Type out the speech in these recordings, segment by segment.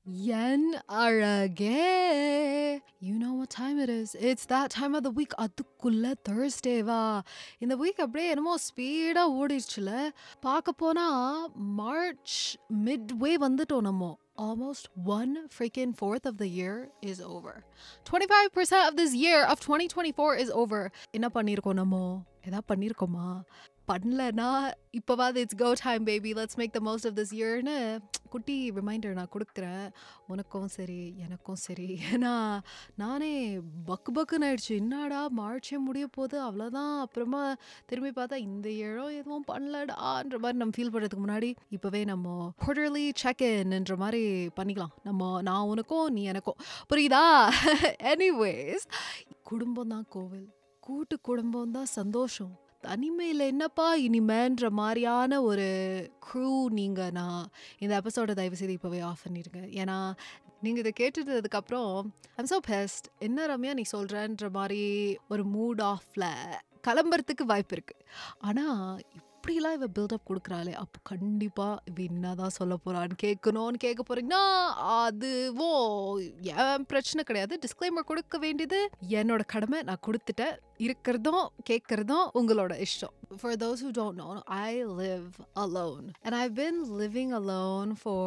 Yen Arage. You know what time it is. It's that time of the week. Adukkulla Thursday va. இந்த week அப்படியே என்னமோ speedo ஓடிடுச்சுல. பார்க்க போனா March Midway வந்துட்டோம் நம்ம. Almost 1/4 of the year is over. 25% of this year of 2024 is over. என்ன பண்ணிருக்கோம் நம்ம? எதா பண்ணிருக்கோமா? பண்ணலனா இப்போவாது it's go time baby, let's make the most of this இயர்னு குட்டி ரிமைண்டர் நான் கொடுக்குறேன். உனக்கும் சரி எனக்கும் சரி. ஏன்னா நானே பக்குன்னு ஆயிடுச்சு. என்னடா மார்ச்சே முடிய போகுது, அவ்வளோதான். அப்புறமா திரும்பி பார்த்தா இந்த இயரும் எதுவும் பண்ணலடான்ற மாதிரி நம்ம ஃபீல் பண்ணுறதுக்கு முன்னாடி இப்போவே நம்ம குவார்டர்லி செக்இன்ன்ற மாதிரி பண்ணிக்கலாம். நான் உனக்கும் நீ எனக்கும், புரியுதா? எனிவேஸ், குடும்பம் தான் கோவில், கூட்டு குடும்பம் தான் சந்தோஷம், தனிமையில் என்னப்பா இனிமேன்ற மாதிரியான ஒரு க்ரூ நீங்கள். நான் இந்த எபிசோட தயவு செய்து இப்போவே ஆஃப் பண்ணிடுங்க. ஏன்னா நீங்கள் இதை கேட்டுட்டதுக்கப்புறம் ஐம் ஸோ பெஸ்ட், என்ன ரம்யா நீ சொல்கிறன்ற மாதிரி ஒரு மூட் ஆஃபில் கிளம்புறதுக்கு வாய்ப்பு இருக்குது. ஆனால் இப்படிலாம் இவ பில்டப் கொடுக்குறாளே, அப்போ கண்டிப்பாக இவ என்னதான் சொல்ல போகிறான்னு கேட்க போகிறீங்கன்னா அதுவும் என் பிரச்சனை கிடையாது. டிஸ்க்ளைமர் கொடுக்க வேண்டியது என்னோட கடமை, நான் கொடுத்துட்டேன். இருக்கிறதும் கேட்குறதும் உங்களோட இஷ்டம். For those who don't know, I live alone. And I've been living alone for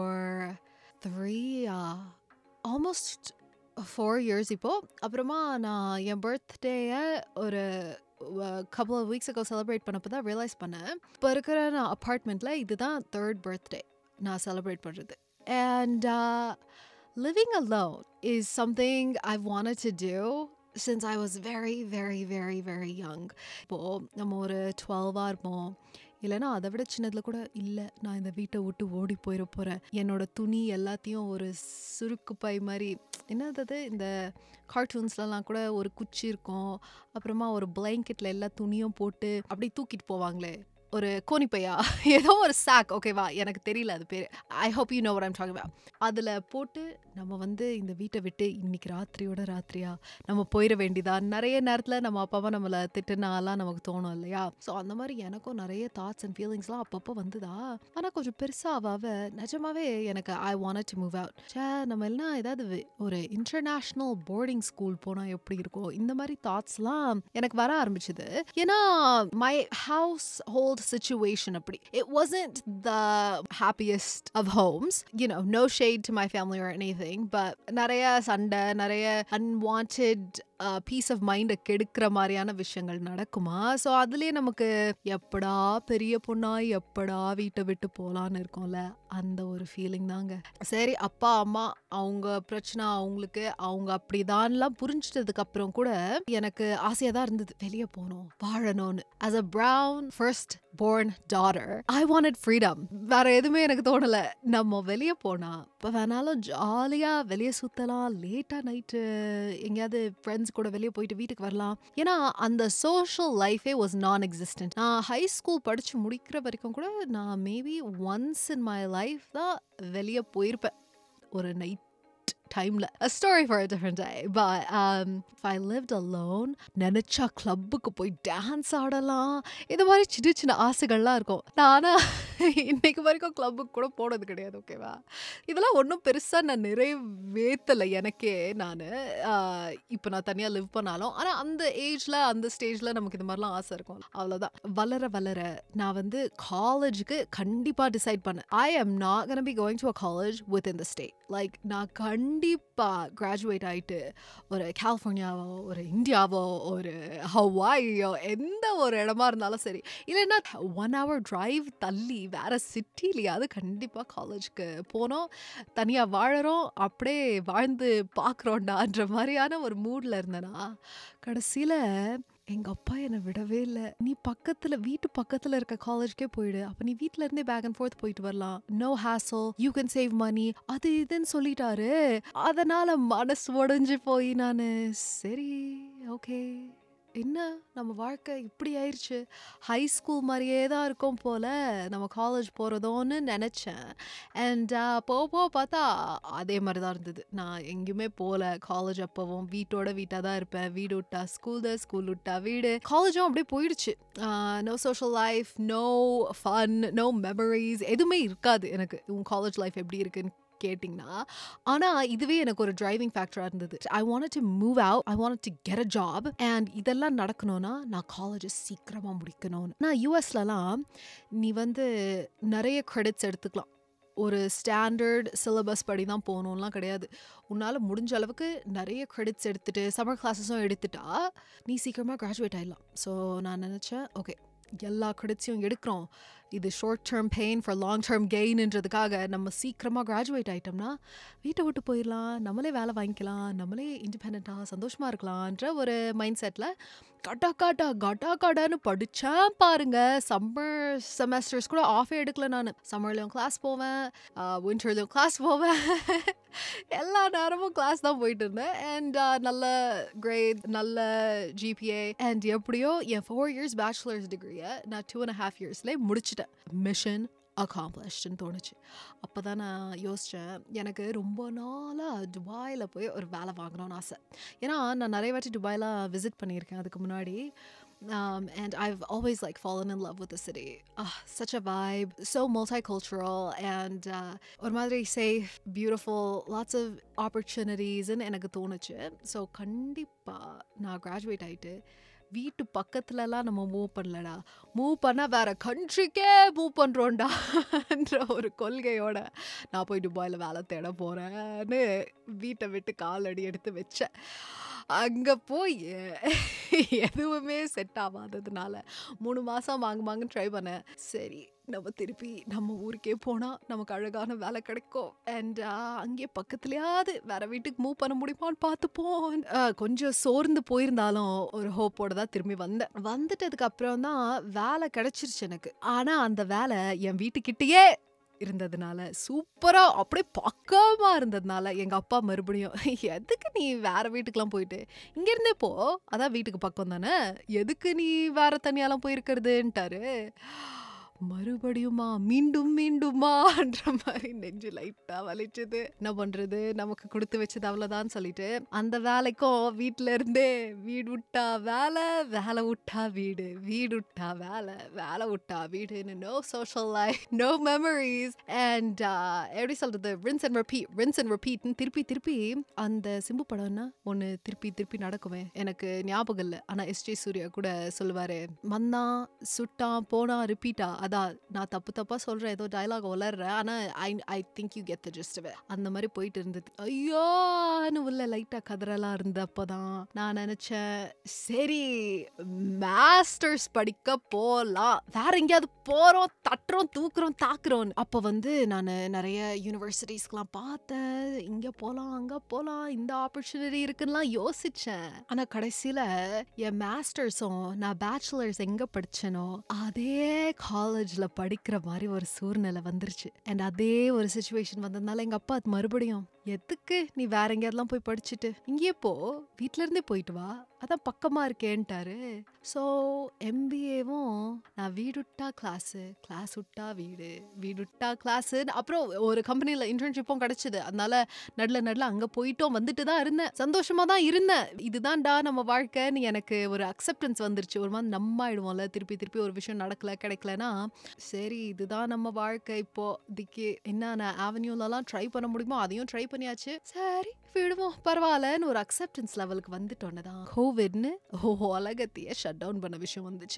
almost 4 years இப்போ. அப்புறமா நான் என் பர்த்டேயை ஒரு couple of weeks ago celebrate பண்ணப்போ தான் ரியலைஸ் பண்ணேன், இப்போ இருக்கிற நான் அப்பார்ட்மெண்ட்டில் இதுதான் 3rd birthday நான் செலிப்ரேட் பண்ணுறது. And living alone is something I've wanted to do since I was very, very, very, very young. இப்போது நம்ம ஒரு 12 இருப்போம், இல்லைனா அதை விட சின்னதில் கூட இல்லை, நான் இந்த வீட்டை விட்டு ஓடி போயிட போகிறேன், என்னோட துணி எல்லாத்தையும் ஒரு சுருக்கு பை மாதிரி, என்னது இந்த கார்ட்டூன்ஸ்லாம் கூட ஒரு குச்சி இருக்கும், அப்புறமா ஒரு பிளாங்கெட்டில் எல்லா துணியும் போட்டு அப்படி தூக்கிட்டு போவாங்களே, ஒரு கோணிப்பையா ஏதோ ஒரு சாக், ஓகேவா, எனக்கு தெரியல அது பேர். I hope you know what I'm talking about. அதில் போட்டு நம்ம இந்த வீட்டை விட்டு இன்னைக்கு ராத்திரியா நம்ம போயிட வேண்டியதா. நிறைய நேரத்தில் நம்ம அப்பாவா நம்மளை திட்டுனாலாம் நமக்கு தோணும் இல்லையா? ஸோ அந்த மாதிரி எனக்கும் நிறைய தாட்ஸ் அண்ட் ஃபீலிங்ஸ்லாம் அப்பப்போ வந்துதா. ஆனால் கொஞ்சம் பெருசாக நிஜமாவே எனக்கு I wanted to move out. நம்ம எல்லாம் ஏதாவது ஒரு இன்டர்நேஷ்னல் போர்டிங் ஸ்கூல் போனால் எப்படி இருக்கும், இந்த மாதிரி தாட்ஸ்லாம் எனக்கு வர ஆரம்பிச்சுது. ஏன்னா மை ஹவுஸ் ஹோல்ட் situation அப்படி, it wasn't the happiest of homes, you know, no shade to my family or anything, but நிறைய சண்டை, நிறைய unwanted பீஸ் ஆஃப் மைண்டை கெடுக்கிற மாதிரியான விஷயங்கள் நடக்குமா. ஸோ அதுலேயே நமக்கு எப்படா பெரிய பொண்ணாய் எப்படா வீட்டை விட்டு போகலான்னு இருக்கோம்ல, அந்த ஒரு ஃபீலிங் தாங்க. சரி, அப்பா அம்மா அவங்க பிரச்சனை அவங்களுக்கு, அவங்க அப்படிதான்லாம் புரிஞ்சிட்டதுக்கு அப்புறம் கூட எனக்கு ஆசையாக தான் இருந்தது வெளியே போகணும், வாழணும்னு. as a brown first born daughter, I wanted freedom. வேற எதுவுமே எனக்கு தோணலை. நம்ம வெளியே போனா இப்போ வேணாலும் ஜாலியாக வெளியே சுற்றலாம், லேட்டாக நைட்டு எங்கேயாவது ஃப்ரெண்ட்ஸ் கூட வெளியே போயிட்டு வீட்டுக்கு வரலாம். ஏன்னா அந்த சோஷியல் லைஃபே வாஸ் நான் எக்ஸிஸ்டன்ட். நான் ஹை ஸ்கூல் படித்து முடிக்கிற வரைக்கும் கூட நான் maybe once in my life தான் வெளியே போயிருப்பேன் ஒரு நைட் டைமில். A story for a different day. But if I lived alone, நினச்சா கிளப்புக்கு போய் டான்ஸ் ஆடலாம், இந்த மாதிரி சின்ன சின்ன ஆசைகள்லாம் இருக்கும். நானும் இன்னைக்கு வரைக்கும் கிளப்புக்கு கூட போனது கிடையாது, ஓகேவா? இதெல்லாம் ஒன்றும் பெருசாக நான் நிறைவேற்றலை எனக்கே. நான் இப்போ நான் தனியாக லிவ் பண்ணாலும், ஆனால் அந்த ஏஜில் அந்த ஸ்டேஜில் நமக்கு இது மாதிரிலாம் ஆசை இருக்கும், அவ்வளோதான். வளர நான் காலேஜுக்கு கண்டிப்பாக டிசைட் பண்ணேன், I am not gonna be going to a college within the state. Like நான் கண்டிப்பாக கிராஜுவேட் ஆகிட்டு ஒரு கலிஃபோர்னியாவோ ஒரு இந்தியாவோ ஒரு ஹவாயோ எந்த ஒரு இடமா இருந்தாலும் சரி, இல்லைன்னா 1 hour drive தள்ளி வேற சிட்டிலையாவது கண்டிப்பாக காலேஜுக்கு போனோம். தனியாக வாழறோம், அப்படியே வாழ்ந்து பார்க்குறோண்டான்ற மாதிரியான ஒரு மூடில் இருந்தேன்னா, கடைசியில் எங்கள் அப்பா என்னை விடவே இல்லை. நீ வீட்டு பக்கத்தில் இருக்க காலேஜ்க்கே போயிடு, அப்போ நீ வீட்டில் இருந்தே பேக் அண்ட் ஃபோர்த் போயிட்டு வரலாம், no hassle, you can save money, அது இதுன்னு சொல்லிட்டாரு. அதனால் மனசு உடஞ்சி போய் நான் சரி ஓகே, என்ன நம்ம வாழ்க்கை இப்படி ஆயிடுச்சு, ஹை ஸ்கூல் மாதிரியே தான் இருக்கும் போல் நம்ம காலேஜ் போகிறதோன்னு நினச்சேன். அண்ட் போக பார்த்தா அதே மாதிரி தான் இருந்தது. நான் எங்கேயுமே போகல காலேஜ். அப்போவும் வீட்டாக தான் இருப்பேன், வீடு விட்டா ஸ்கூல் விட்டா வீடு. காலேஜும் அப்படியே போயிடுச்சு. No social life, no fun, no memories, எதுவுமே இருக்காது எனக்கு. உன் காலேஜ் லைஃப் எப்படி இருக்குன்னு கேட்டிங்கன்னா ஆனா இதுவே எனக்கு ஒரு டிரைவிங் ஃபேக்டரா இருந்தது. I wanted to move out, I wanted to get a job and இதெல்லாம் நடக்கணும்னா நான் காலேஜ் சீக்கிரமா முடிக்கணும்னு. நான் யூஎஸ்லலாம் நீ வந்து நிறைய கிரெடிட்ஸ் எடுத்துக்கலாம். ஒரு ஸ்டாண்டர்ட் சிலபஸ் படி தான் போகணும்லாம் கிடையாது. உன்னால் முடிஞ்ச அளவுக்கு நிறைய கிரெடிட்ஸ் எடுத்துட்டு சம்மர் கிளாஸஸும் எடுத்துட்டா நீ சீக்கிரமாக கிராஜுவேட் ஆகிடலாம். ஸோ நான் நினச்சேன் ஓகே எல்லா கிரெடிட்ஸையும் எடுக்கிறோம், இது short term pain for long term கெயின்ன்றதுக்காக நம்ம சீக்கிரமாக கிராஜுவேட் ஆகிட்டோம்னா வீட்டை விட்டு போயிடலாம், நம்மளே வேலை வாங்கிக்கலாம், நம்மளே இண்டிபெண்ட்டாக சந்தோஷமாக இருக்கலான்ற ஒரு மைண்ட் செட்டில் கடான்னு படித்தேன் பாருங்க. சம்மர் செமஸ்டர்ஸ் கூட ஆஃபே எடுக்கல. நான் சம்மர்லேயும் கிளாஸ் போவேன், வின்டர்லேயும் கிளாஸ் போவேன், எல்லா நேரமும் கிளாஸ் தான் போயிட்டு இருந்தேன். அண்ட் நல்ல கிரேட், நல்ல ஜிபிஏ அண்ட் எப்படியோ என் 4 years பேச்சுலர்ஸ் டிகிரியை நான் 2.5 yearsலேயே முடிச்சிட்டேன். மிஷன் அக்காம்ப்ளிஷ்டுன்னு தோணுச்சு. அப்போ தான் நான் யோசித்தேன், எனக்கு ரொம்ப நாளாக துபாயில் போய் ஒரு வேலை வாங்கணும்னு ஆசை. ஏன்னா நான் நிறைய வாட்டி துபாயில் விசிட் பண்ணியிருக்கேன் அதுக்கு முன்னாடி. And I've always like fallen in love with the city. Such a vibe, so multicultural and ஒரு மாதிரி safe, beautiful, lots of opportunities ன்னு எனக்கு தோணுச்சு. ஸோ கண்டிப்பாக நான் கிராஜுவேட் ஆகிட்டு வீட்டு பக்கத்துலலாம் நம்ம மூவ் பண்ணலடா, மூவ் பண்ணால் வேறு கண்ட்ரிக்கே மூவ் பண்ணுறோண்டான்ற ஒரு கொள்கையோட நான் போய் துபாயில் வேலை தேட போகிறேன்னு வீட்டை விட்டு காலடி எடுத்து வச்சேன். அங்கே போய் எதுவுமே செட் ஆகாததுனால 3 மாதம் வாங்குன்னு ட்ரை பண்ணேன். சரி நம்ம திருப்பி நம்ம ஊருக்கே போனால் நமக்கு அழகான வேலை கிடைக்கும் அண்ட் அங்கே பக்கத்துலையாவது வேற வீட்டுக்கு மூவ் பண்ண முடியுமான்னு பார்த்துப்போம். கொஞ்சம் சோர்ந்து போயிருந்தாலும் ஒரு ஹோப்போடு தான் திரும்பி வந்துட்டதுக்கு அப்புறம் தான் வேலை கிடைச்சிருச்சு எனக்கு. ஆனால் அந்த வேலை என் வீட்டுக்கிட்டேயே இருந்ததுனால சூப்பரா அப்படியே பக்கமா இருந்ததுனால எங்க அப்பா மறுபடியும் எதுக்கு நீ வேற வீட்டுக்கெல்லாம் போயிட்டு இங்க இருந்தே போ, அதான் வீட்டுக்கு பக்கம் தானே, எதுக்கு நீ வேற தனியாலாம் போயிருக்கிறதுன்ட்டாரு. மறுபடியுமா மீண்டுமான்ற மாதிரி நெஞ்சு லைட்டா வலிச்சது. என்ன பண்றது, நமக்கு கொடுத்து வச்சது அவ்வளவுதான் சொல்லிட்டு அந்த வேலைக்கும் வீட்டுல இருந்தே வீடு விட்டா வேலை, வேலை விட்டா வீடு, வீடு விட்டா வேலை, வேலை விட்டா வீடுன்னு no social life, no memories and எப்படி சொல்றது, rinse and repeat திருப்பி அந்த சிம்பு படம்னா ஒன்னு திருப்பி நடக்குமே, எனக்கு ஞாபகம் இல்லை. ஆனா எஸ்ஜே சூர்யா கூட சொல்லுவாரு, வந்தான் சுட்டான் போனா ரிப்பீட்டா. நான் தப்பா சொல்றேன், ஏதோ டயலாக் வளர்றேன், ஆனா I think you get the gist of it. அந்த மாதிரி போயிட்டு இருந்தது. ஐயோன்னு உள்ள லைட்டா கதறலாம் இருந்தப்பதான் நான் நினைச்சேன், சரி மாஸ்டர்ஸ் படிக்க போலாம், வேற எங்கேயாவது போறோம், தட்டுறோம், தூக்குறோம், தாக்குறோம். அப்ப நான் நிறைய யூனிவர்சிட்டிஸ்க்கெல்லாம் பார்த்தேன், இங்க போலாம் அங்க போலாம், இந்த ஆப்பர்ச்சுனிட்டி இருக்குன்னு யோசிச்சேன். ஆனா கடைசியில என் மாஸ்டர்ஸும் நான் பேச்சுலர்ஸ் எங்க படிச்சேனோ அதே காலேஜ்ல படிக்கிற மாதிரி ஒரு சூழ்நிலை வந்துருச்சு. அண்ட் அதே ஒரு சிச்சுவேஷன் வந்ததுனால எங்க அப்பா மறுபடியும் எதுக்கு நீ வேற எங்கேயாவதுலாம் போய் படிச்சுட்டு இங்கேயே போ, வீட்டுல இருந்தே போயிட்டு வா, அதான் பக்கமா இருக்கேன்ட்டாரு. ஸோ எம்பிஏவும் நான் வீடு விட்டா கிளாஸு, கிளாஸ் விட்டா வீடு, வீடு விட்டா கிளாஸு. அப்புறம் ஒரு கம்பெனியில் இன்டர்ன்ஷிப்பும் கிடைச்சிது. அதனால நடுல அங்கே போயிட்டோம் வந்துட்டு தான் இருந்தேன், சந்தோஷமா தான் இருந்தேன். இதுதான்டா நம்ம வாழ்க்கைன்னு எனக்கு ஒரு அக்செப்டன்ஸ் வந்துருச்சு. ஒரு மாதிரி நம்ம ஆயிடுவோம்ல, திருப்பி ஒரு விஷயம் நடக்கல கிடைக்கலனா, சரி இதுதான் நம்ம வாழ்க்கை, இப்போ இதுக்கு என்னென்ன ஆவென்யூலலாம் ட்ரை பண்ண முடியுமோ அதையும் ட்ரை பண்ணியாச்சு, சரி விடுவோம் பரவாயில்லன்னு ஒரு அக்செப்டன்ஸ் லெவலுக்கு வந்துட்டோன்னு தான் கோவிட்னு உலகத்தையே ஷட் டவுன் பண்ண விஷயம் வந்துச்சு.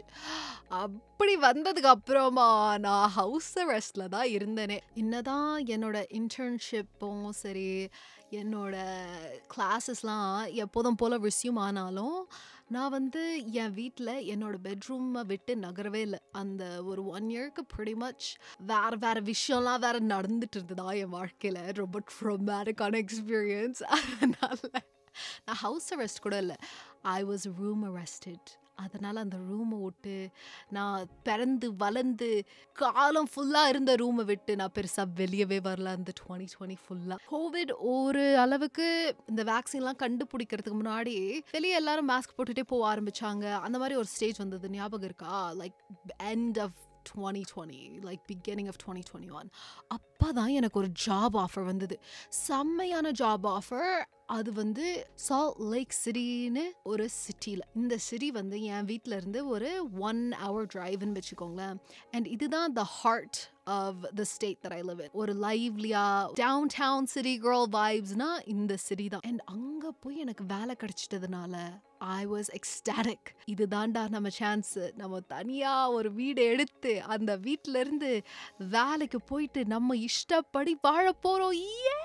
அப்படி வந்ததுக்கு அப்புறமா நான் ஹவுஸ் அரெஸ்ட்ல தான் இருந்தேனே. என்னதான் என்னோட இன்டர்ன்ஷிப்பும் சரி என்னோட கிளாஸஸ்லாம் எப்போதும் போல ரெஸ்யூம் ஆனாலும் நான் என் வீட்டில் என்னோட பெட்ரூமை விட்டு நகரவே இல்லை. அந்த ஒரு 1 yearக்கு pretty much வேற விஷயம்லாம் வேற நடந்துட்டு இருந்ததா என் வாழ்க்கையில், ரொம்ப ட்ரோமேட்டிக்கான எக்ஸ்பீரியன்ஸ். அதனால நான் ஹவுஸ் அரெஸ்ட் கூட இல்லை, ஐ வாஸ் ரூம் அரெஸ்டட். அதனால் அந்த ரூமை விட்டு நான் பிறந்து வளர்ந்து காலம் ஃபுல்லாக இருந்த ரூமை விட்டு நான் பெருசாக வெளியவே வரல. அந்த 2020 ஃபுல்லாக கோவிட் ஒரு அளவுக்கு இந்த வேக்சின்லாம் கண்டுபிடிக்கிறதுக்கு முன்னாடி வெளியே எல்லாரும் மாஸ்க் போட்டுகிட்டே போக ஆரம்பித்தாங்க. அந்த மாதிரி ஒரு ஸ்டேஜ் வந்தது, ஞாபகம் இருக்கா? Like end of 2020, like beginning of 2021. அப்பதான் எனக்கு ஒரு ஜாப் ஆஃபர் வந்தது, செம்மையான ஜாப் ஆஃபர். அது சால்ட் லேக் சிட்டின்னு ஒரு சிட்டியில். இந்த சிட்டி என் வீட்டில் இருந்து ஒரு 1 hour டிரைவ்னு வச்சுக்கோங்களேன். அண்ட் இதுதான் the heart of the state that I live in. ஒரு lively-ஆ downtown city girl vibes-னா இந்த city தான். And அங்க போய் எனக்கு வேலை கிடைச்சிட்டதுனால I was ecstatic. இதுதான்டா நம்ம சான்ஸ். நம்ம தனியா ஒரு வீடு எடுத்து அந்த வீட்ல இருந்து வேலைக்கு போயிட்டு நம்ம இஷ்டப்படி வாழ போறோம்.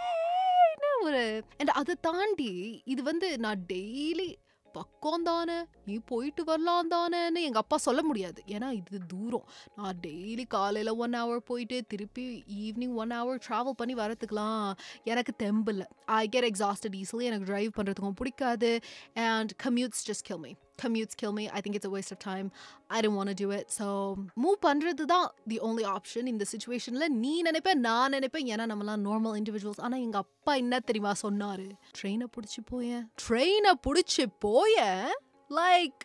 ஒரு and அதை தாண்டி இது வந்து நான் டெய்லி பக்கம் தானே நீ போயிட்டு வரலாம் தானேன்னு எங்க அப்பா சொல்ல முடியாது. ஏன்னா இது தூரம். நான் டெய்லி காலையில 1 hour போயிட்டு திருப்பி ஈவினிங் 1 hour டிராவல் பண்ணி வரதுக்கலாம் எனக்கு தெம்பில்ல. I get exhausted easily. எனக்கு டிரைவ் பண்றதுக்கும் பிடிக்காது. And commutes just kill me. Commutes kill me. I think it's a waste of time. I didn't want to do it. So move பண்றது தான் the only option in the situationல. நீ நினைப்பேன் நான் நினைப்பேன் ஏன்னா நம்மலாம் normal individuals. ஆனா எங்க அப்பா என்ன தெரியுமா சொன்னாரு? ட்ரெயினை பிடிச்சி போயேன். ட்ரெயினை பிடிச்சி போயேன் like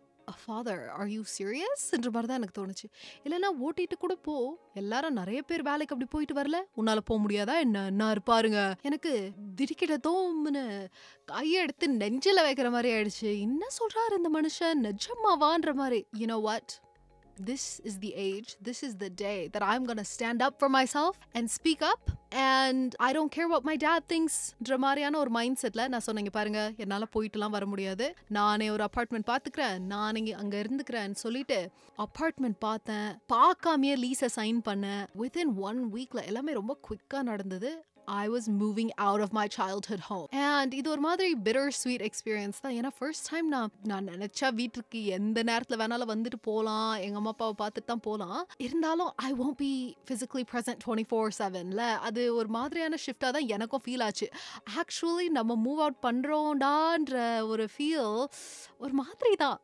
father are you serious என்ற மாதிரி தான் எனக்கு தோணுச்சு. இல்லைன்னா ஓட்டிட்டு கூட போ, எல்லாரும் நிறைய பேர் வேலைக்கு அப்படி போயிட்டு வரல, உன்னால போக முடியாதா என்ன இருப்பாருங்க. எனக்கு திடுக்கிட்டதும்னு கையை எடுத்து நெஞ்சில வைக்கிற மாதிரி ஆயிடுச்சு. என்ன சொல்றாரு இந்த மனுஷன், நிஜமாவான்ற மாதிரி. You know what? This is the age, this is the day that I'm gonna stand up for myself and speak up, and I don't care what my dad thinks. மாதிரியான ஒரு மைண்ட் செட்ல நான் சொன்னீங்க பாருங்க, என்னால போயிட்டுலாம் வர முடியாது, நானே ஒரு அபார்ட்மெண்ட் பாத்துக்கிறேன், நான் அங்க இருந்துக்கிறேன்னு சொல்லிட்டு அபார்ட்மெண்ட் பார்த்தேன். பார்க்காமையே லீஸை சைன் பண்ணேன். within 1 weekல எல்லாமே ரொம்ப குவிக்கா நடந்தது. I was moving out of my childhood home. And இது ஒரு மாதிரி bittersweet experience தான். ஏன்னா first time நான் நினைச்சா வீட்டுக்கு எந்த நேரத்தில் வேணாலும் வந்துட்டு போகலாம், எங்கள் அம்மா அப்பாவை பார்த்துட்டு தான் போகலாம். இருந்தாலும் I won't be physically present 24/7ல. அது ஒரு மாதிரியான ஷிஃப்டாக தான் எனக்கும் ஃபீல் ஆச்சு. ஆக்சுவலி நம்ம மூவ் அவுட் பண்ணுறோண்டான்ற ஒரு ஃபீல் ஒரு மாதிரி தான்.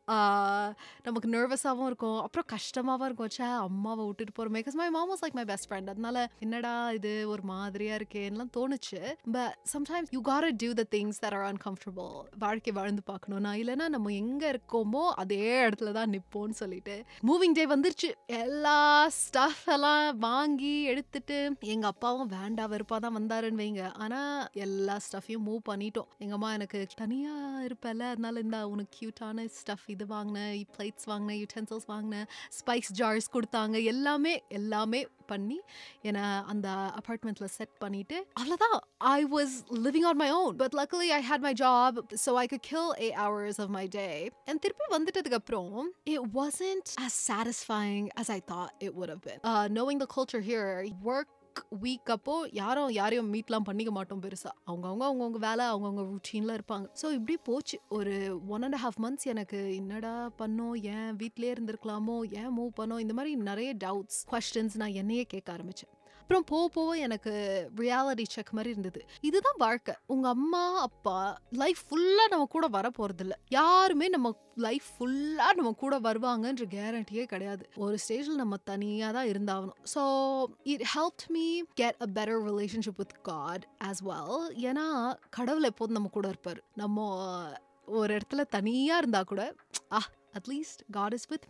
நமக்கு நர்வஸாகவும் இருக்கும், அப்புறம் கஷ்டமாகவும் இருக்கும். அம்மாவை விட்டுட்டு போகிறோமே, because my mom was like my best friend. அதனால என்னடா இது ஒரு மாதிரியாக இருக்கே தோணுச்சு. But sometimes you gotta do the things that are uncomfortable. வாழ்க்கை வாழ்ந்து பார்க்கணும்னா, இல்லைன்னா நம்ம எங்க இருக்கோமோ அதே இடத்துல தான் நிப்போம்னு சொல்லிட்டு மூவிங் டே வந்துருச்சு. எல்லா ஸ்டஃப் எல்லாம் வாங்கி எடுத்துட்டு எங்க அப்பாவும் வேண்டா வெறுப்பா தான் வந்தாருன்னு வைங்க. ஆனா எல்லா ஸ்டஃபையும் மூவ் பண்ணிட்டோம். எங்க அம்மா எனக்கு தனியா இருப்பல, அதனால இந்த உனக்கு கியூட்டான ஸ்டஃப் இது வாங்கினேன், பிளேட்ஸ் வாங்கினேன், யூட்டென்சில்ஸ் வாங்கினேன், ஸ்பைஸ் ஜார்ஸ் கொடுத்தாங்க. எல்லாமே பண்ணி என்னை அந்த அபார்ட்மெண்ட்ல செட் பண்ணிட்டு அவ்வளவுதான். I was living on my own, but luckily I had my job, so I could kill 8 hours of my day. And திருப்பி வந்துட்டதுக்கு அப்புறம் it wasn't as satisfying as I thought it would have been. Knowing the culture here, work week அப்போ யாரையும் மீட்லாம் பண்ணிக்க மாட்டோம் பெருசா. அவங்கவுங்க வேலை அவங்கவுங்க ரூட்டீன்ல இருப்பாங்க. ஸோ இப்படி போச்சு ஒரு 1.5 months. எனக்கு என்னடா பண்ணோம், ஏன் வீட்லயே இருந்திருக்கலாமோ, ஏன் மூவ் பண்ணோம், இந்த மாதிரி நிறைய டவுட்ஸ், குவெஸ்டன்ஸ் நான் என்னையே கேட்க ஆரம்பிச்சேன். அப்புறம் போக எனக்கு ரியாலிட்டி செக் மாதிரி இருந்தது. இதுதான் வாழ்க்கை. உங்க அம்மா அப்பா லைஃப் ஃபுல்லா நம்ம கூட வர போறதில்ல. யாருமே நம்ம லைஃப் ஃபுல்லா நம்ம கூட வருவாங்கன்ற கேரண்டியே கிடையாது. ஒரு ஸ்டேஜில் நம்ம தனியாக தான் இருந்தாகணும். So it helped me get a better relationship with God as well. ஏன்னா கடவுள் எப்போதும் நம்ம கூட இருப்பார். நம்ம ஒரு இடத்துல தனியாக இருந்தால் கூட at least God is with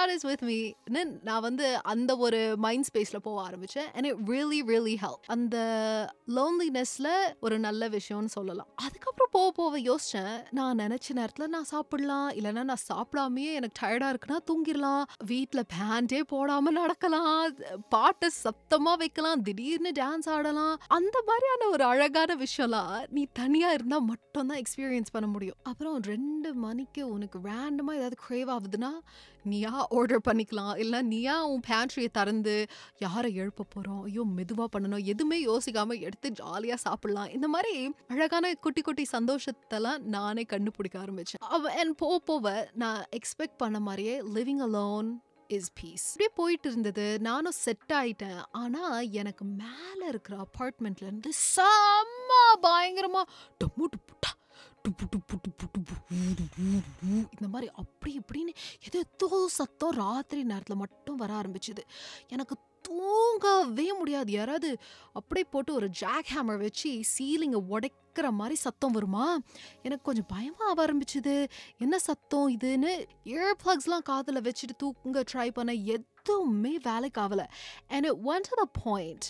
me நான் வந்து அந்த ஒரு மைண்ட் ஸ்பேஸில் போக ஆரம்பித்தேன். and it really helped. அந்த லோன்லினஸில் ஒரு நல்ல விஷயம்னு சொல்லலாம். அதுக்கப்புறம் போக யோசித்தேன், நான் நினச்ச நேரத்தில் நான் சாப்பிடலாம், இல்லைன்னா நான் சாப்பிடாமையே எனக்கு டயர்டாக இருக்குன்னா தூங்கிடலாம், வீட்டில் பேண்டே போடாமல் நடக்கலாம், பாட்டை சத்தமாக வைக்கலாம், திடீர்னு டான்ஸ் ஆடலாம். அந்த மாதிரியான ஒரு அழகான விஷயம்லாம் நீ தனியாக இருந்தால் மட்டும்தான் எக்ஸ்பீரியன்ஸ் பண்ண முடியும். அப்புறம் 2 மணிக்கு உனக்கு ரேண்டமாக ஏதாவது crave ஆகுதுன்னா நீயா ஆர்டர் பண்ணிக்கலாம், இல்லை நீயா உன் பேண்ட்ரியை திறந்து யாரை எழுப்ப போகிறோம், ஐயோ மெதுவாக பண்ணணும், எதுவுமே யோசிக்காமல் எடுத்து ஜாலியாக சாப்பிடலாம். இந்த மாதிரி அழகான குட்டி சந்தோஷத்தெல்லாம் நானே கண்டுபிடிக்க ஆரம்பித்தேன். போக நான் எக்ஸ்பெக்ட் பண்ண மாதிரியே லிவிங் அலோன் இஸ் பீஸ் அப்படியே போயிட்டு இருந்தது. நானும் செட் ஆயிட்டேன். ஆனால் எனக்கு மேலே இருக்கிற அப்பார்ட்மெண்ட்ல இருந்து செம்ம பயங்கரமா டமுட்டு புட்டா இந்த மாதிரி அப்படி இப்படின்னு ஏதோ சத்தம் ராத்திரி நேரத்தில் மட்டும் வர ஆரம்பிச்சுது. எனக்கு தூங்கவே முடியாது. யாராவது அப்படியே போட்டு ஒரு ஜாக் ஹேமர் வச்சு சீலிங்கை உடைக்கிற மாதிரி சத்தம் வருமா, எனக்கு கொஞ்சம் பயமாக ஆரம்பிச்சுது. என்ன சத்தம் இதுன்னு இயர் பிளக்ஸ்லாம் காதில் வச்சுட்டு தூங்க ட்ரை பண்ண, எதுவுமே வேலைக்கு ஆகலை. and it went to the point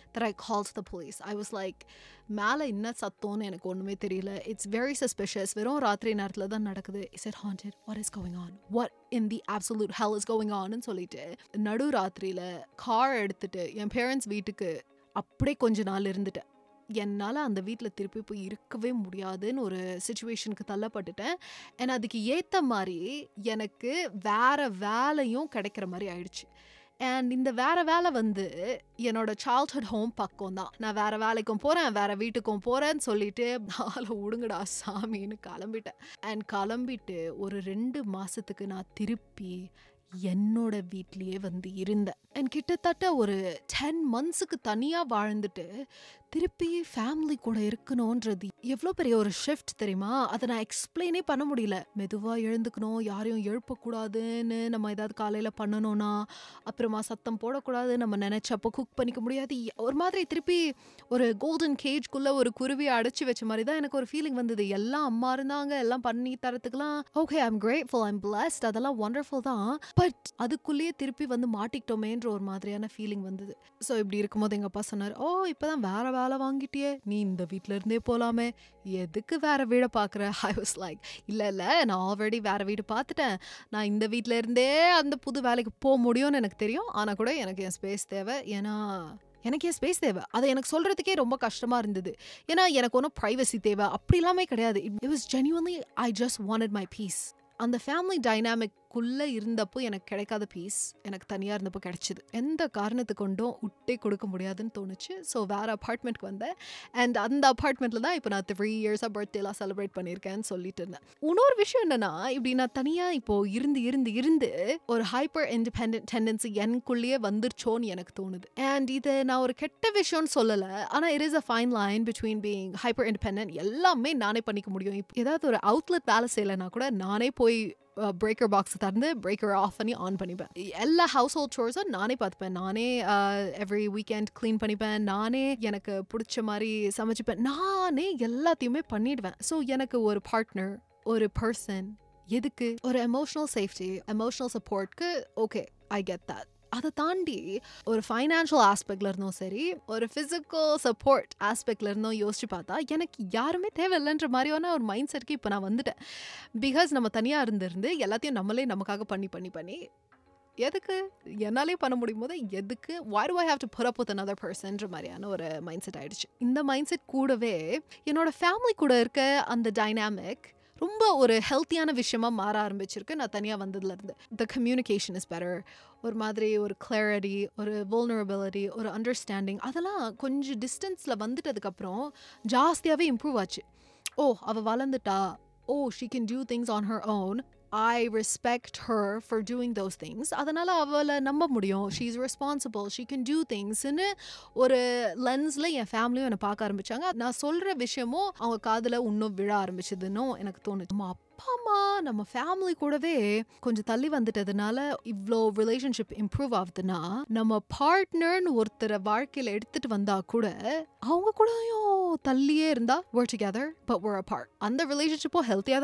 that I called the police. I was like, மேலே என்ன சத்தம்னு எனக்கு ஒன்றுமே தெரியல. It's very suspicious. வெறும் ராத்திரி நேரத்தில் தான் நடக்குது. Is it haunted? What is going on? What in the absolute hell is going on? ன்னு சொல்லிட்டு நடு ராத்திரியில் கார் எடுத்துட்டு என் பேரண்ட்ஸ் வீட்டுக்கு அப்படியே கொஞ்ச நாள் இருந்துட்டேன். என்னால் அந்த வீட்டில் திருப்பி போய் இருக்கவே முடியாதுன்னு ஒரு சிச்சுவேஷனுக்கு தள்ளப்பட்டுட்டேன். ஏன்னா அதுக்கு ஏற்ற மாதிரி எனக்கு வேறு வேலையும் கிடைக்கிற மாதிரி ஆயிடுச்சு. அண்ட் இந்த வேறு வேலை வந்து என்னோட சைல்ட்ஹுட் ஹோம் பக்கம் தான். நான் வேறு வேலைக்கும் போகிறேன், வேறு வீட்டுக்கும் போகிறேன்னு சொல்லிட்டு நாளை விடுங்கடா சாமின்னு கிளம்பிட்டேன். அண்ட் கிளம்பிட்டு ஒரு 2 மாதத்துக்கு நான் திருப்பி என்னோட வீட்லேயே வந்து இருந்தேன். அண்ட் கிட்டத்தட்ட ஒரு 10 monthsக்கு தனியாக வாழ்ந்துட்டு திருப்பி ஃபேமிலி கூட இருக்கணுன்றது எவ்வளோ பெரிய ஒரு ஷிஃப்ட் தெரியுமா? அதை நான் எக்ஸ்பிளைனே பண்ண முடியல. மெதுவாக எழுந்துக்கணும், யாரையும் எழுப்பக்கூடாதுன்னு, நம்ம ஏதாவது காலையில் பண்ணணும்னா அப்புறமா சத்தம் போடக்கூடாது, நம்ம நினச்சப்போ குக் பண்ணிக்க முடியாது. ஒரு மாதிரி திருப்பி ஒரு கோல்டன் கேஜ்குள்ளே ஒரு குருவியை அடைச்சி வச்ச மாதிரி தான் எனக்கு ஒரு ஃபீலிங் வந்தது. எல்லாம் அம்மா இருந்தாங்க, எல்லாம் பண்ணி தரத்துக்குலாம் okay, I'm grateful, I'm blessed, அதெல்லாம் ஒண்டர்ஃபுல் தான். பட் அதுக்குள்ளேயே திருப்பி வந்து மாட்டிக்கிட்டோமேன்ற ஒரு மாதிரியான ஃபீலிங் வந்தது. ஸோ இப்படி இருக்கும்போது எங்கள் அப்பா சொன்னார், ஓ இப்போதான் வேற வேலை வாங்கிட்டியே, நீ இந்த வீட்டில் இருந்தே போகலாமே, எதுக்கு வேற வீடை பார்க்குற? ஐ வாஸ் லைக், இல்லை நான் ஆல்ரெடி வேற வீடு பார்த்துட்டேன், நான் இந்த வீட்டில் இருந்தே அந்த புது வேலைக்கு போக முடியும்னு எனக்கு தெரியும். ஆனால் கூட எனக்கு என் ஸ்பேஸ் தேவை. ஏன்னா எனக்கு என் ஸ்பேஸ் தேவை. அதை எனக்கு சொல்கிறதுக்கே ரொம்ப கஷ்டமாக இருந்தது. ஏன்னா எனக்கு ஒன்றும் ப்ரைவசி தேவை அப்படி எல்லாமே கிடையாது. It was genuinely I just wanted my peace. அந்த ஃபேமிலி டைனாமிக்குள்ளே இருந்தப்போ எனக்கு கிடைக்காத பீஸ் எனக்கு தனியாக இருந்தப்போ கிடைச்சிது. எந்த காரணத்து கொண்டும் விட்டே கொடுக்க முடியாதுன்னு தோணுச்சு. ஸோ வேறு அப்பார்ட்மெண்ட்க்கு வந்தேன். அண்ட் அந்த அப்பார்ட்மெண்ட்டில் தான் இப்போ நான் 3 yearsாக பர்த்டேலாம் செலிப்ரேட் பண்ணியிருக்கேன்னு சொல்லிட்டு இருந்தேன். இன்னொரு விஷயம் என்னென்னா, இப்படி நான் தனியாக இப்போது இருந்து ஒரு ஹைப்பர் இண்டிபெண்டன்ட் டெண்டன்சி எனக்குள்ளேயே வந்துருச்சோன்னு எனக்கு தோணுது. அண்ட் இது நான் ஒரு கெட்ட விஷயம்னு சொல்லலை, ஆனால் it is a fine line between being hyper independent. எல்லாமே நானே பண்ணிக்க முடியும். இப்போ ஏதாவது ஒரு அவுட்லெட் வேலை செய்யலைன்னா கூட நானே போய் பிரேக்கர் பாக்ஸ் திறந்து பிரேக்கர் ஆஃப் பண்ணி ஆன் பண்ணிப்பேன். எல்லா ஹவுஸ் ஹோல்ட் சோர்ஸும் நானே பார்த்துப்பேன். நானே எவ்ரி வீக்கெண்ட் க்ளீன் பண்ணிப்பேன். நானே எனக்கு பிடிச்ச மாதிரி சமைச்சிப்பேன். நானே எல்லாத்தையுமே பண்ணிடுவேன். ஸோ எனக்கு ஒரு பார்ட்னர், ஒரு பர்சன் எதுக்கு? ஒரு எமோஷனல் சேஃப்டி, எமோஷனல் சப்போர்ட்க்கு ஓகே, ஐ கெட் தட். அதை தாண்டி ஒரு ஃபைனான்ஷியல் ஆஸ்பெக்டில் இருந்தும் சரி, ஒரு ஃபிசிக்கல் சப்போர்ட் ஆஸ்பெக்டில் இருந்தும் யோசிச்சு பார்த்தா எனக்கு யாருமே தேவையில்லைன்ற மாதிரியான ஒரு மைண்ட் செட்க்கு இப்போ நான் வந்துட்டேன். பிகாஸ் நம்ம தனியாக இருந்து எல்லாத்தையும் நம்மளே நமக்காக பண்ணி எதுக்கு? என்னாலே பண்ண முடியும் போது எதுக்கு? why do I have to put up with another personன்ற மாதிரியான ஒரு மைண்ட் செட் ஆயிடுச்சு. இந்த மைண்ட் செட் கூடவே என்னோட ஃபேமிலி கூட இருக்க அந்த டைனாமிக் ரொம்ப ஒரு ஹெல்த்தியான விஷயமா மாற ஆரம்பிச்சிருக்கு நான் தனியாக வந்ததுலேருந்து. The communication is better. ஒரு மாதிரி ஒரு கிளாரிட்டி, ஒரு வல்னரபிலிட்டி, ஒரு அண்டர்ஸ்டாண்டிங், அதெல்லாம் கொஞ்சம் டிஸ்டன்ஸில் வந்துட்டதுக்கப்புறம் ஜாஸ்தியாகவே இம்ப்ரூவ் ஆச்சு. ஓ அவள் வளர்ந்துட்டா, oh she can do things on her own, I respect her for doing those things. அதனால அவளை நம்ப முடியும். She is responsible. She can do things. ஒரு லென்ஸில் என் ஃபேமிலியும் என்னை பார்க்க ஆரம்பித்தாங்க. நான் சொல்கிற விஷயமும் அவங்க காதில் இன்னும் விழ ஆரம்பிச்சதுன்னு எனக்கு தோணுச்சு. நம்ம அப்பா அம்மா நம்ம ஃபேமிலி கூடவே கொஞ்சம் தள்ளி வந்துட்டதுனால இவ்வளோ ரிலேஷன்ஷிப் இம்ப்ரூவ் ஆகுதுன்னா, நம்ம பார்ட்னர்னு ஒருத்தரை வாழ்க்கையில் எடுத்துகிட்டு வந்தால் கூட அவங்க கூடயும் தள்ளியே இருந்தா we're together but we're apart. அந்த ரிலேஷன்ஷிப்பும் ஹெல்த்தியாக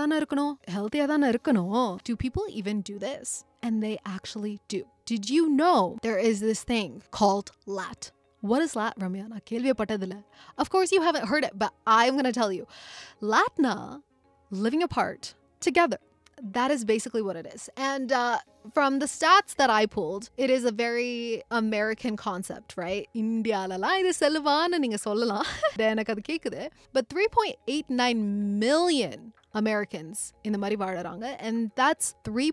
தானே இருக்கணும். Do people even do this? And they actually do. Did you know there is this thing called LAT? What is LAT, Ramya? Na kelviyappattadilla. Of course you haven't heard it, but I'm going to tell you. LATna, living apart together. That is basically what it is. And from the stats that I pulled, it is a very American concept, right? India la idu selvaana neenga sollalam. எனக்கு அது கேக்குது. But 3.89 million Americans in the mari vaazhறாங்க, and that's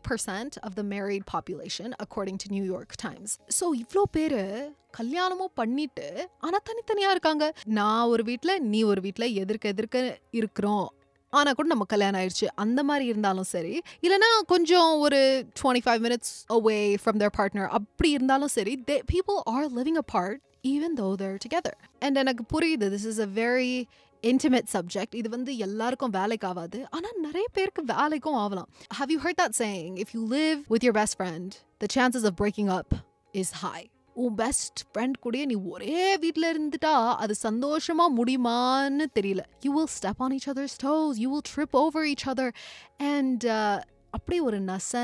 3% of the married population according to New York Times. So இவ்ளோ பேரு கல்யாணமும் பண்ணிட்டு ஆனா தனித்தனியா இருக்காங்க. நான் ஒரு வீட்ல, நீ ஒரு வீட்ல எதிர்க்க இருக்கிறோம். ஆனால் கூட நம்ம கல்யாணம் ஆயிடுச்சு அந்த மாதிரி இருந்தாலும் சரி, இல்லைனா கொஞ்சம் ஒரு 25 minutes away from their partner அப்படி இருந்தாலும் சரி, people are living apart even though they're together. And எனக்கு புரியுது, this is a very intimate subject. இது வந்து எல்லாருக்கும் வேலைக்கு ஆகாது, ஆனால் நிறைய பேருக்கு வேலைக்கும் ஆகலாம். Have you heard that saying? If you live with your best friend, the chances of breaking up is high. உன் பெஸ்ட் ஃப்ரெண்ட் கூட நீ ஒரே வீட்டில் இருந்துட்டா அது சந்தோஷமா முடியுமான்னு தெரியல. You will step on each other's toes. You will trip over each other. And அப்படியே ஒரு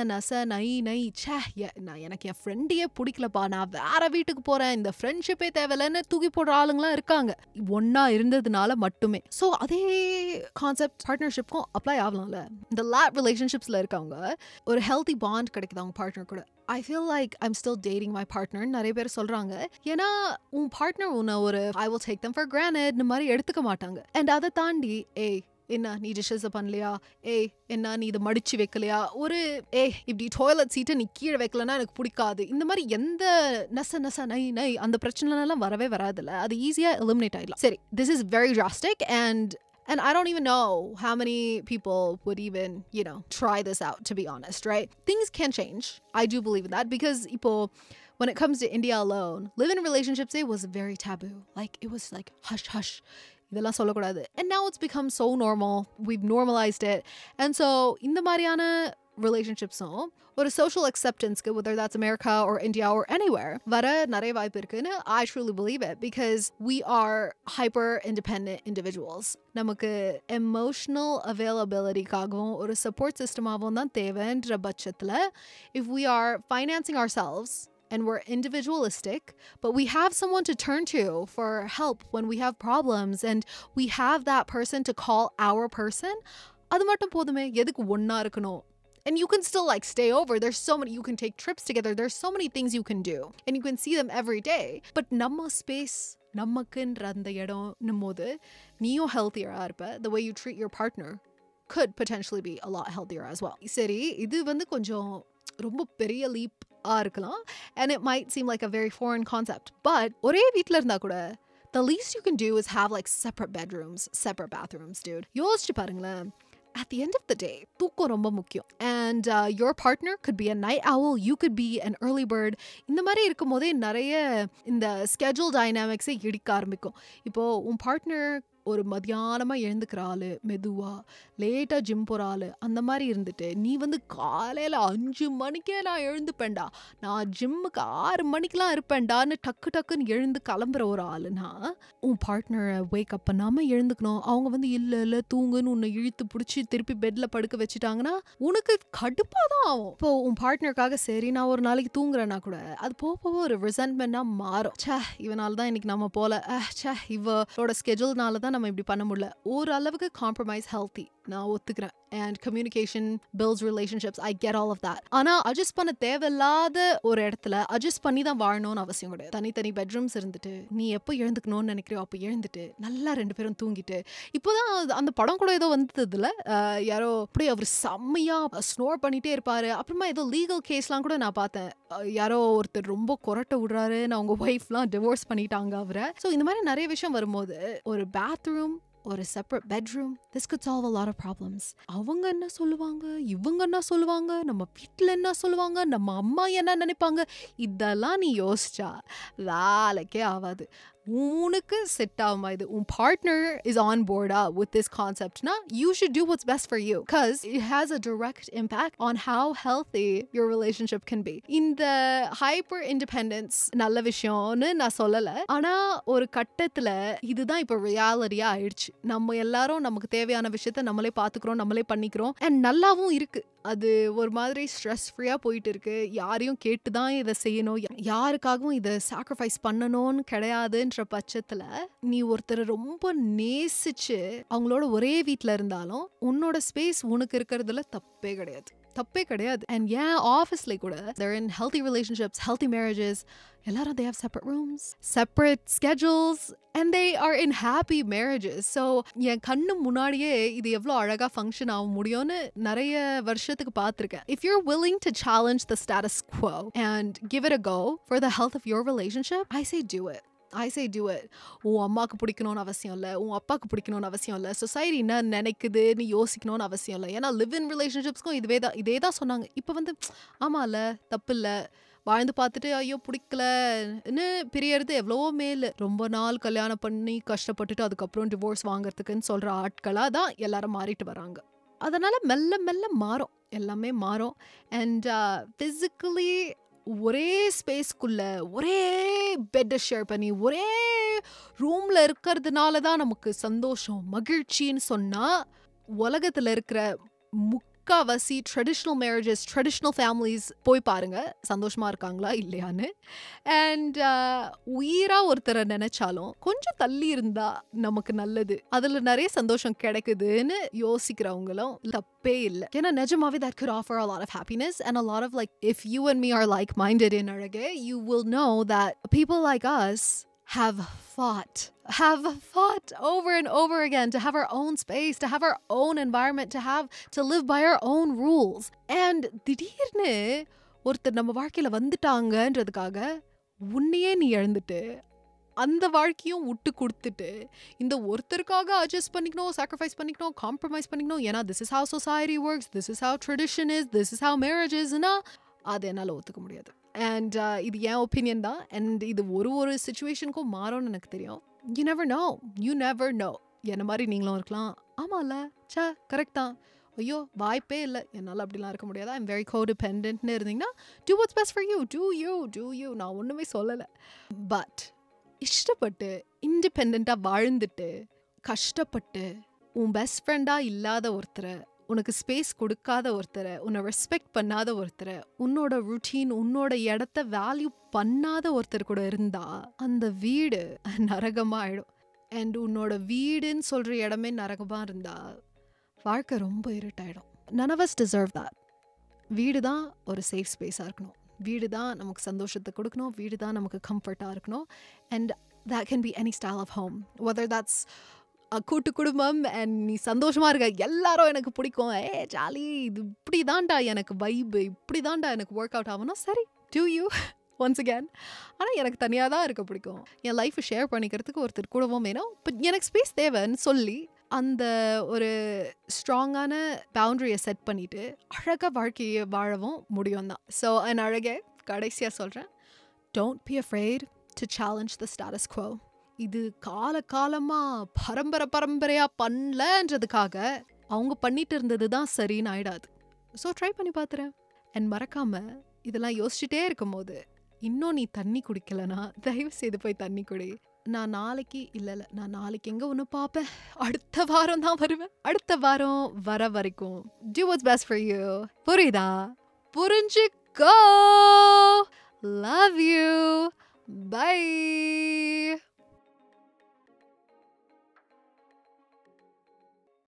நை நை ச்சே நான் எனக்கு என் ஃப்ரெண்டையே பிடிக்கலப்பா, நான் வேற வீட்டுக்கு போறேன், இந்த ஃப்ரெண்ட்ஷிப்பே தேவையில்லைன்னு தூக்கி போடுற ஆளுங்களாம் இருக்காங்க, ஒன்னா இருந்ததுனால மட்டுமே. ஸோ அதே கான்செப்ட் பார்ட்னர்ஷிப்க்கும் அப்ளை ஆகலாம்ல. இந்த லேப் ரிலேஷன்ஷிப்ஸ்ல இருக்கவங்க ஒரு ஹெல்தி பாண்ட் கிடைக்குது அவங்க பார்ட்னர் கூட. I feel like I'm still dating my partner நிறைய பேர் சொல்றாங்க. ஏன்னா உன் பார்ட்னர் உன்னை ஒரு I will take them for granted மாதிரி எடுத்துக்க மாட்டாங்க. அண்ட் அதை தாண்டி என்ன நீ டிஷஸ் பண்ணலையா, என்ன நீ இதை மடிச்சு வைக்கலையா, ஒரு இப்படி டாய்லெட் சீட்டை நீ கீழே வைக்கலன்னா எனக்கு பிடிக்காது, இந்த மாதிரி எந்த நச நை அந்த பிரச்சனைலாம் வரவே வராதுல்ல. அது ஈஸியா எலிமினேட் ஆயிடலாம். சரி, this is very drastic and I don't even know how many people would even, try this out, to be honest, right? Things can change. I do believe in that because when it comes to India alone, live-in relationships, it was very taboo. Like, it was like, hush, hush. இதெல்லாம் சொல்லக்கூடாது. And now it's become so normal. We've normalized it. And so, இந்த மாதிரியான relationships-உம் ஒரு social acceptance-க்கு, whether that's America or India or anywhere, வர நிறைய வாய்ப்பு இருக்குன்னு I truly believe it because we are hyper independent individuals. நமக்கு emotional availability-க்காகவும் ஒரு support system-ஆகவும் தான் தேவைன்ற பட்சத்தில், if we are financing ourselves and we're individualistic, but we have someone to turn to for help when we have problems and we have that person to call our person, அது மட்டும் போதுமே, எதுக்கு ஒண்ணா இருக்கணும்? And you can still like stay over. There's so many, you can take trips together. There's so many things you can do and you can see them every day. But நம்ம space, நமக்குன்ற அந்த இடம்னும் போது நீயும் healthier-ஆ இருப்ப. The way you treat your partner could potentially be a lot healthier as well. சரி, இது கொஞ்சம் ரொம்ப பெரிய leap இருக்கலாம் and it might seem like a very foreign concept, but ஒரே வீட்ல இருந்தா கூட the least you can do is have like separate bedrooms, separate bathrooms, dude. யோசிச்சு பாருங்களேன். At the end of the day, தூக்கம் ரொம்ப முக்கியம். And your partner could be a night owl, you could be an early bird. இந்த மாதிரி இருக்கும்போதே நிறைய இந்த schedule dynamics இடிக்க ஆரம்பிக்கும். இப்போ உன் partner ஒரு மத்தியானமா எழுந்துக்கிற ஆளு, மெதுவா லேட்டா ஜிம் போற ஆளு, அந்த மாதிரி இருந்துட்டு நீ காலையில 5 மணிக்கே நான் எழுந்துப்பேன்டா, நான் ஜிம்முக்கு 6 மணிக்கெல்லாம் இருப்பேன்டான்னு டக்குன்னு எழுந்து கிளம்புற ஒரு ஆளுனா, உன் பார்ட்னரை வேக் அப் பண்ணாம எழுந்துக்கணும். அவங்க இல்ல தூங்குன்னு உன்னை இழுத்து பிடிச்சி திருப்பி பெட்ல படுக்க வச்சுட்டாங்கன்னா உனக்கு கடுப்பா தான் ஆகும். இப்போ உன் பார்ட்னருக்காக சரி நான் ஒரு நாளைக்கு தூங்குறேன்னா கூட அது போக ஒரு ரிசன்ட்மெண்டா மாறும். இவனால தான் இன்னைக்கு நம்ம போல, இவளோட ஸ்கெட்யூல்னால தான் நம்ம இப்படி பண்ண முடியல. ஒரு அளவுக்கு காம்ப்ரமைஸ் ஹெல்த்தி, நான் ஒத்துக்கிறேன். And communication builds relationships. I get all of that. ஆனா அட்ஜஸ்ட் பண்ண தேவையில்லாத ஒரு இடத்துல அட்ஜஸ்ட் பண்ணி தான் வாழணும்னு அவசியம் கிடையாது. தனித்தனி பெட்ரூம்ஸ் இருந்துட்டு நீ எப்போ எழுந்துக்கணும்னு நினைக்கிறியோ அப்போ எழுந்துட்டு நல்லா 2 பேரும் தூங்கிட்டு. இப்போதான் அந்த படம் கூட ஏதோ வந்ததுல யாரோ அப்படியே அவர் செம்மையா ஸ்னோர் பண்ணிட்டே இருப்பாரு. அப்புறமா ஏதோ லீகல் கேஸ்லாம் கூட நான் பார்த்தேன். யாரோ ஒருத்தர் ரொம்ப கொரட்டை விடுறாரு, அவங்க ஒய்ஃப்லாம் டிவோர்ஸ் பண்ணிட்டாங்க அவரை. ஸோ இந்த மாதிரி நிறைய விஷயம் வரும்போது ஒரு பாத்ரூம், ஒரு separate bedroom, this could solve a lot of problems. அவங்க என்ன சொல்லுவாங்க, இவங்க என்ன சொல்லுவாங்க, நம்ம வீட்டில் என்ன சொல்லுவாங்க, நம்ம அம்மா என்ன நினைப்பாங்க, இதெல்லாம் நீ யோசிச்சா வேலைக்கே ஆகாது. உனக்கு செட் ஆகுமா இது? உன் பார்ட்னர் இஸ் ஆன் போர்டா வித் திஸ் கான்செப்ட்னா you should do what's best for you because it has a direct impact on how healthy your relationship can be. இந்த hyper independence நல்ல விஷயம்னு நான் சொல்லல, ஆனா ஒரு கட்டத்துல இதுதான் இப்ப ரியாலிட்டியா ஆயிடுச்சு. நம்ம எல்லாரும் நமக்கு தேவையான விஷயத்த நம்மளே பாத்துக்கிறோம், நம்மளே பண்ணிக்கிறோம் அண்ட் நல்லாவும் இருக்கு. அது ஒரு மாதிரி ஸ்ட்ரெஸ் ஃப்ரீயா போயிட்டு இருக்கு. யாரையும் கேட்டுதான் இதை செய்யணும், யாருக்காகவும் இதை சாக்ரிஃபைஸ் பண்ணணும்னு கிடையாதுன்ற பட்சத்துல நீ ஒருத்தர் ரொம்ப நேசிச்சு அவங்களோட ஒரே வீட்டுல இருந்தாலும் உன்னோட ஸ்பேஸ் உனக்கு இருக்கிறதுல தப்பே கிடையாது. And yeah, obviously கூட they're in healthy relationships, healthy marriages. எல்லாரும் they have separate rooms, separate schedules, and they are in happy marriages. So என் கண்ணு முன்னாடியே இது எவ்வளோ அழகா ஃபங்க்ஷன் ஆக முடியும்னு நிறைய வருஷத்துக்கு பார்த்துருக்கேன். If you're willing to challenge the status quo and give it a go for the health of your relationship, I say do it. உன் அம்மாவுக்கு பிடிக்கணும்னு அவசியம் இல்லை, உன் அப்பாவுக்கு பிடிக்கணும்னு அவசியம் இல்லை, சொசைட்டி என்ன நினைக்குதுன்னு யோசிக்கணும்னு அவசியம் இல்லை. ஏன்னா லிவ் இன் ரிலேஷன்ஷிப்ஸ்க்கும் இதே தான் சொன்னாங்க. இப்போ ஆமா இல்லை, தப்பு இல்லை, வாழ்ந்து பார்த்துட்டு ஐயோ பிடிக்கலன்னு பிரியறது எவ்வளவோ மேல். ரொம்ப நாள் கல்யாணம் பண்ணி கஷ்டப்பட்டுட்டு அதுக்கப்புறம் டிவோர்ஸ் வாங்கறதுக்குன்னு சொல்கிற ஆட்களாக தான் எல்லாரும் மாறிட்டு வராங்க. அதனால மெல்ல மாறும், எல்லாமே மாறும். அண்ட் ஃபிசிக்கலி ஒரே ஸ்பேஸ்க்குள்ள ஒரே பெட்டை ஷேர் பண்ணி ஒரே ரூம்ல இருக்கிறதுனால தான் நமக்கு சந்தோஷம் மகிழ்ச்சின்னு சொன்னா உலகத்துல இருக்கிற முக்காவாசி ட்ரெடிஷ்னல் மேரேஜஸ், ட்ரெடிஷ்னல் ஃபேமிலிஸ் போய் பாருங்க சந்தோஷமா இருக்காங்களா இல்லையான்னு. அண்ட் உயிரா ஒருத்தரை நினைச்சாலும் கொஞ்சம் தள்ளி இருந்தா நமக்கு நல்லது, அதுல நிறைய சந்தோஷம் கிடைக்குதுன்னு யோசிக்கிறவங்களும் தப்பே இல்லை. ஏன்னா நிஜமாவே that could offer a lot of happiness and a lot of like, if you and me are like-minded in Arage, you will know that people like us have fought over and over again to have our own space, to have our own environment, to live by our own rules. And திடீர்னு ஒருத்தர் நம்ம வாழ்க்கையில வந்துட்டாங்கன்றதுக்காக உன்னையே நீ இழந்துட்டு அந்த வாழ்க்கையும் விட்டு கொடுத்துட்டு இந்த ஒருத்தருக்காக அட்ஜஸ்ட் பண்ணிக்கணும், சாக்ரிஃபைஸ் பண்ணிக்கணும், காம்ப்ரமைஸ் பண்ணிக்கணும், ஏன்னா this is how society works, this is how tradition is, this is how marriage isனா அது என்னால் ஒத்துக்க முடியாது. அண்ட் இது என் ஒப்பீனியன் தான். அண்ட் இது ஒரு சிச்சுவேஷனுக்கும் மாறும்னு எனக்கு தெரியும். You never know. என்ன மாதிரி நீங்களும் இருக்கலாம், ஆமாம்ல சே கரெக்ட் தான், ஐயோ வாய்ப்பே இல்லை, என்னால் அப்படிலாம் இருக்க முடியாது, ஐம் வெரி கோடிபெண்டன்ட்னு இருந்தீங்கன்னா do what's best for you, do you. நான் ஒன்றுமே சொல்லலை. பட் இஷ்டப்பட்டு இண்டிபெண்ட்டாக வாழ்ந்துட்டு கஷ்டப்பட்டு உன் பெஸ்ட் ஃப்ரெண்டாக இல்லாத ஒருத்தரை, உனக்கு ஸ்பேஸ் கொடுக்காத ஒருத்தரை, உன்னை ரெஸ்பெக்ட் பண்ணாத ஒருத்தரை, உன்னோட ருட்டீன் உன்னோட இடத்த வேல்யூ பண்ணாத ஒருத்தர் கூட இருந்தா அந்த வீடு நரகமாக ஆயிடும். அண்ட் உன்னோட வீடுன்னு சொல்கிற இடமே நரகமாக இருந்தா வாழ்க்கை ரொம்ப இருட்டாயிடும். none of us deserve that. வீடு தான் ஒரு சேஃப் ஸ்பேஸாக இருக்கணும், வீடு தான் நமக்கு சந்தோஷத்தை கொடுக்கணும், வீடு தான் நமக்கு கம்ஃபர்ட்டாக இருக்கணும். And that can be any style of home, whether that's கூட்டு குடும்பம் அண்ட் நீ சந்தோஷமா இருக்க, எல்லாரும் எனக்கு பிடிக்கும், ஜாலி, இது இப்படி தான்டா எனக்கு வைபு, இப்படி தான்டா எனக்கு ஒர்க் அவுட் ஆகணும், சரி do you once again. ஆனால் எனக்கு தனியாக தான் இருக்க பிடிக்கும், என் லைஃப்பை ஷேர் பண்ணிக்கிறதுக்கு ஒருத்தர் கூடவும் வேணும், பட் எனக்கு ஸ்பேஸ் தேவைன்னு சொல்லி அந்த ஒரு ஸ்ட்ராங்கான பவுண்ட்ரியை செட் பண்ணிட்டு அழகாக வாழ்க்கையை வாழவும் முடியும் தான். ஸோ என் அழகே கடைசியாக சொல்கிறேன், don't be afraid to challenge the status quo. இது காலமாக பரம்பரையாக பண்ணலன்றதுக்காக அவங்க பண்ணிட்டு இருந்தது தான் சரின்னு ஆயிடாது. ஸோ ட்ரை பண்ணி பார்த்துறேன். அண்ட் மறக்காமல் இதெல்லாம் யோசிச்சுட்டே இருக்கும் போது இன்னும் நீ தண்ணி குடிக்கலனா தயவு செய்து போய் தண்ணி குடி. நான் நாளைக்கு எங்கே ஒன்று பார்ப்பேன், அடுத்த வாரம் தான் வருவேன். அடுத்த வாரம் வர வரைக்கும் do what's best for you. புரியுதா? புரிஞ்சுக்கோ. Love you. Bye.